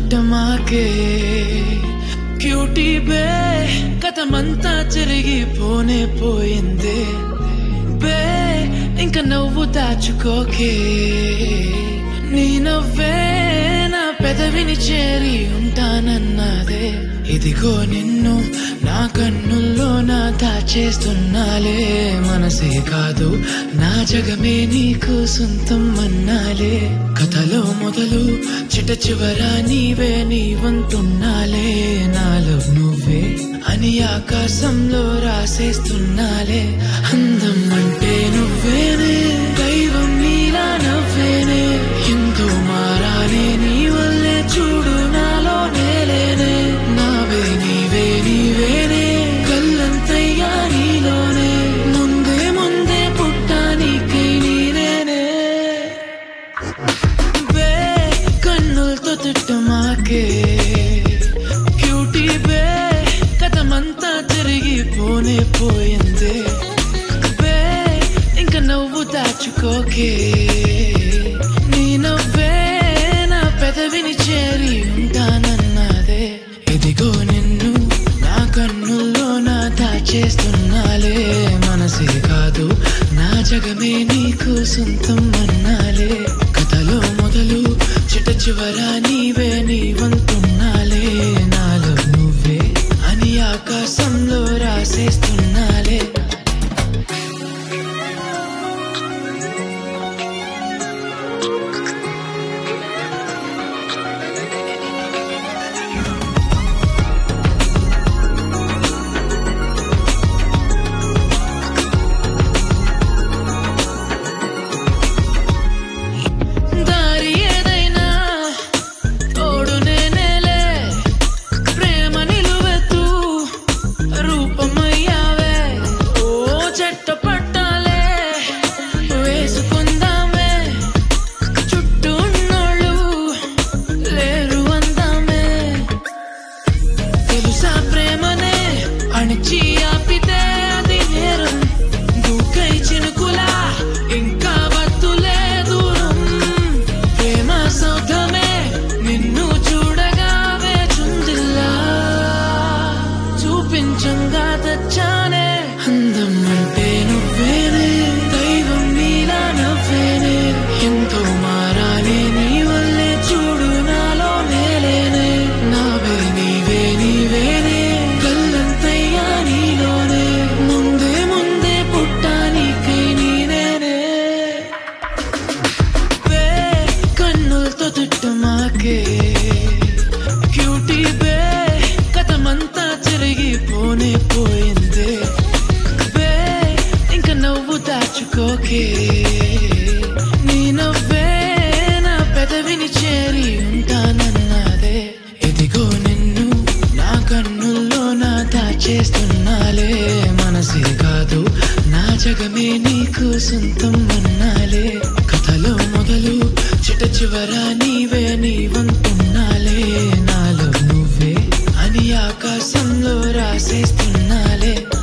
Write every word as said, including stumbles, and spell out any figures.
తిట్టమాకే cutie బే కథమంతా చెరిగిపోనే పోయిందే బే ఇంకా నవ్వు దాచుకోకే నీ నవ్వే నా పెదవిని చేరి ఉంటానన్నదే ఇదిగో నిన్ను నా కన్నుల్లో నా దాచేస్తున్నాలే మనసే కాదు నా జగమే నీకు సొంతం అన్నాలే కథలో మొదలు చిట చివర నీవే నీవంటున్నాలే నాలో నువ్వే అని ఆకాశంలో రాసేస్తున్నాలే అందం అంటే నువ్వేనే దైవం నీలా నవ్వేనే ఎంతో మారానే నీ వల్లే చూడు నాలో నేలేనే నావే నీవే నీవేనే కళ్ళంతయ్యా నీలోనే ముందే ముందే పుట్టా నీకై నీనేనే బే కన్నులతో తిట్టమాకే క్యూటీ బే కథమంతా తిరిగిపోనే పోయిందే బే ఇంకా నవ్వు దాచుకోకే నీ నవ్వే నా పెదవిని చేరి ఉంటానన్నదే ఇదిగో నిన్ను నా కన్నుల్లో నా దాచేస్తున్నాలే మనసే కాదు నా జగమే నీకు సొంతం అన్నాలే కథలో మొదలు చిట చివర నీవే నీవంటున్నాలే నాలో నువ్వే అని ఆకాశంలో రాసేస్తున్నాలే అందం అంటే నువ్వేనే దైవం నీలా నవ్వేనే ఎంతో మారానే నీ వల్లే చూడు నాలో నేలేనే నావే నీవే నీవేనే కళ్ళంతయ్యా నీలోనే ముందే ముందే పుట్టా నీకై నీనేనే బే కన్నులతో తిట్టమాకే క్యూటీ బే కథమంతా చెరిగిపోనే పోయిందే బే ఇంకా నవ్వు దాచుకోకే నీ నవ్వే నా పెదవిని చేరి ఉంటానన్నదే ఇదిగో నిన్ను నా కన్నుల్లో నా దాచేస్తున్నాలే మనసే కాదు నా జగమే నీకు సొంతం అన్నాలే కథలో మొదలు చిట చివర నీవే నీవంటున్నాలే నాలో నువ్వే అని ఆకాశంలో రాసేస్తున్నాలే